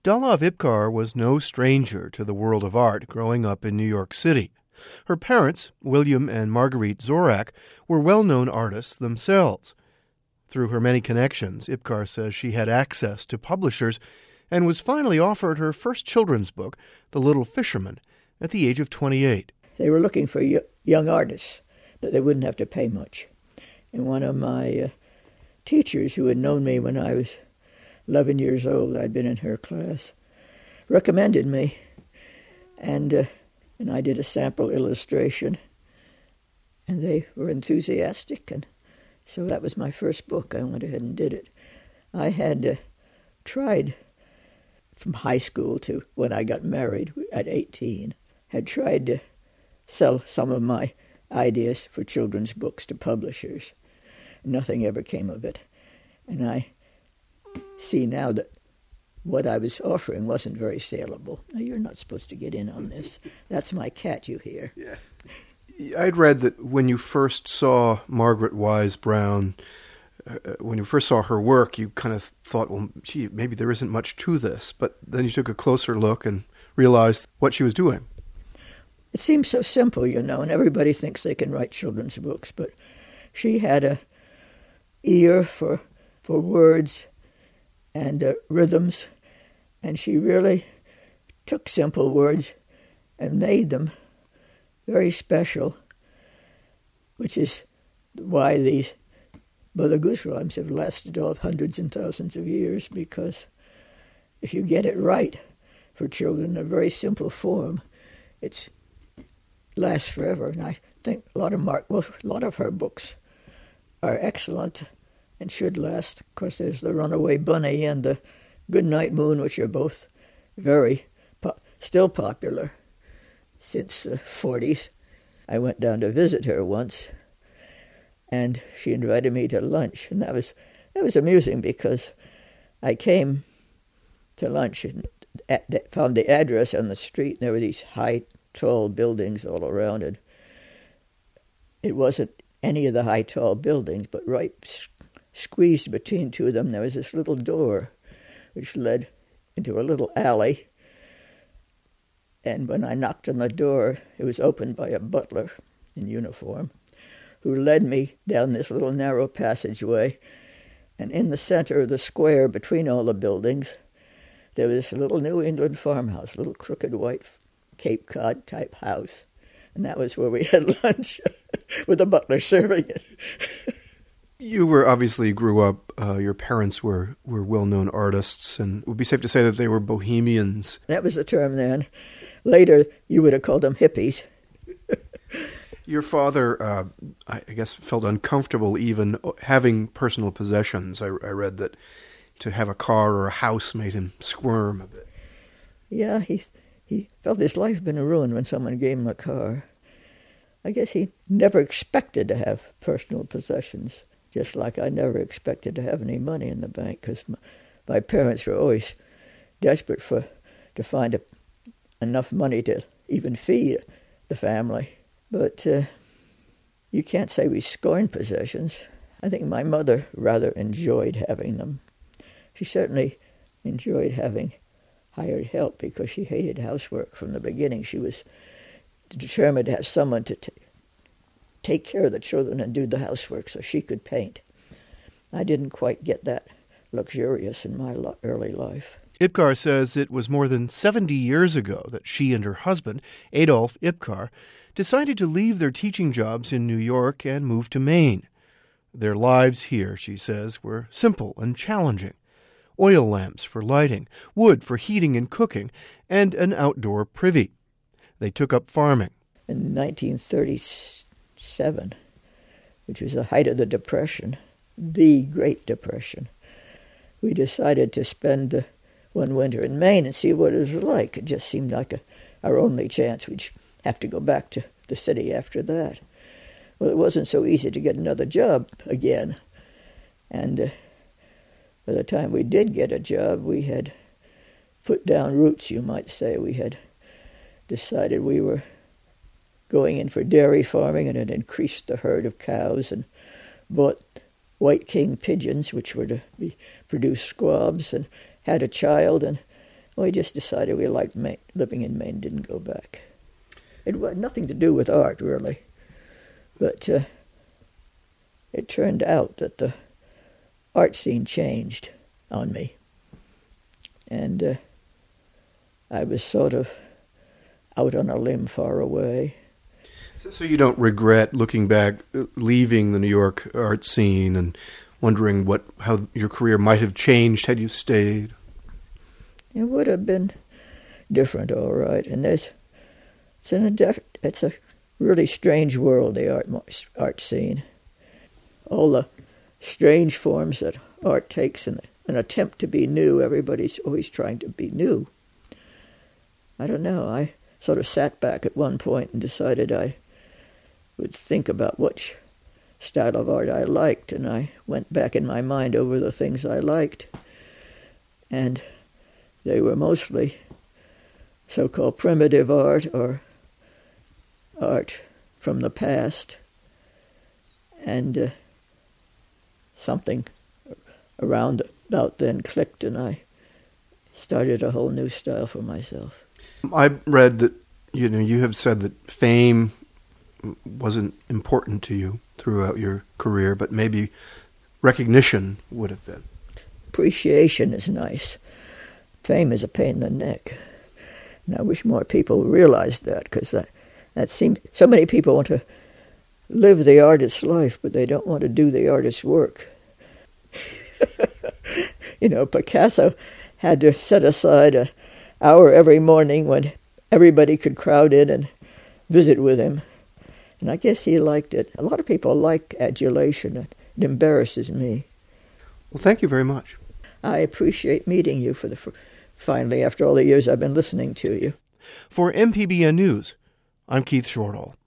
Dalav Ipcar was no stranger to the world of art growing up in New York City. Her parents, William and Marguerite Zorak, were well-known artists themselves. Through her many connections, Ipcar says she had access to publishers and was finally offered her first children's book, The Little Fisherman, at the age of 28. They were looking for young artists that they wouldn't have to pay much. And one of my teachers, who had known me when I was 11 years old, I'd been in her class, recommended me. And I did a sample illustration. And they were enthusiastic. And so that was my first book. I went ahead and did it. I had tried from high school to when I got married at 18, had tried to sell some of my ideas for children's books to publishers. Nothing ever came of it. And I see now that what I was offering wasn't very saleable. Now, you're not supposed to get in on this. That's my cat you hear. Yeah. I'd read that when you first saw Margaret Wise Brown, when you first saw her work, you kind of thought, well, gee, maybe there isn't much to this. But then you took a closer look and realized what she was doing. It seems so simple, you know, and everybody thinks they can write children's books, but she had a ear for words and rhythms, and she really took simple words and made them very special, which is why these Mother Goose rhymes have lasted all hundreds and thousands of years, because if you get it right for children in a very simple form, it lasts forever. And I think a lot of her books are excellent and should last. Of course, there's The Runaway Bunny and The Goodnight Moon, which are both very still popular since the 40s. I went down to visit her once, and she invited me to lunch, and that was amusing, because I came to lunch and found the address on the street, and there were these high, tall buildings all around it. It wasn't any of the high, tall buildings, but right squeezed between two of them, there was this little door which led into a little alley. And when I knocked on the door, it was opened by a butler in uniform, who led me down this little narrow passageway. And in the center of the square between all the buildings, there was this little New England farmhouse, little crooked white Cape Cod type house. And that was where we had lunch with the butler serving it. You were obviously grew up, your parents were well-known artists, and it would be safe to say that they were bohemians. That was the term then. Later, you would have called them hippies. Your father, I guess, felt uncomfortable even having personal possessions. I read that to have a car or a house made him squirm a bit. Yeah, he felt his life had been ruined when someone gave him a car. I guess he never expected to have personal possessions, just like I never expected to have any money in the bank, because my parents were always desperate to find enough money to even feed the family. But you can't say we scorned possessions. I think my mother rather enjoyed having them. She certainly enjoyed having hired help, because she hated housework from the beginning. She was determined to have someone to take care of the children and do the housework so she could paint. I didn't quite get that luxurious in my early life. Ipcar says it was more than 70 years ago that she and her husband, Adolf Ipcar, decided to leave their teaching jobs in New York and move to Maine. Their lives here, she says, were simple and challenging. Oil lamps for lighting, wood for heating and cooking, and an outdoor privy. They took up farming. In 1937, which was the height of the Depression, the Great Depression, we decided to spend one winter in Maine and see what it was like. It just seemed like our only chance. We'd have to go back to the city after that. Well, it wasn't so easy to get another job again. And by the time we did get a job, we had put down roots, you might say. We had decided we were going in for dairy farming and had increased the herd of cows and bought white king pigeons, which were to produce squabs, and had a child, and We just decided we liked Maine, living in Maine, didn't go back. It had nothing to do with art, really. But it turned out that the art scene changed on me. And I was sort of out on a limb far away. So you don't regret, looking back, leaving the New York art scene and wondering how your career might have changed had you stayed? It would have been different, all right. And it's a really strange world, the art scene. All the strange forms that art takes in an attempt to be new. Everybody's always trying to be new. I don't know. I sort of sat back at one point and decided I would think about which style of art I liked, and I went back in my mind over the things I liked. And they were mostly so-called primitive art or art from the past. And something around about then clicked, and I started a whole new style for myself. I read that you have said that fame wasn't important to you throughout your career, but maybe recognition would have been. Appreciation is nice. Fame is a pain in the neck. And I wish more people realized that, because that seems so many people want to live the artist's life, but they don't want to do the artist's work. Picasso had to set aside an hour every morning when everybody could crowd in and visit with him. And I guess he liked it. A lot of people like adulation. It embarrasses me. Well, thank you very much. I appreciate meeting you finally, after all the years I've been listening to you. For MPBN News, I'm Keith Shortall.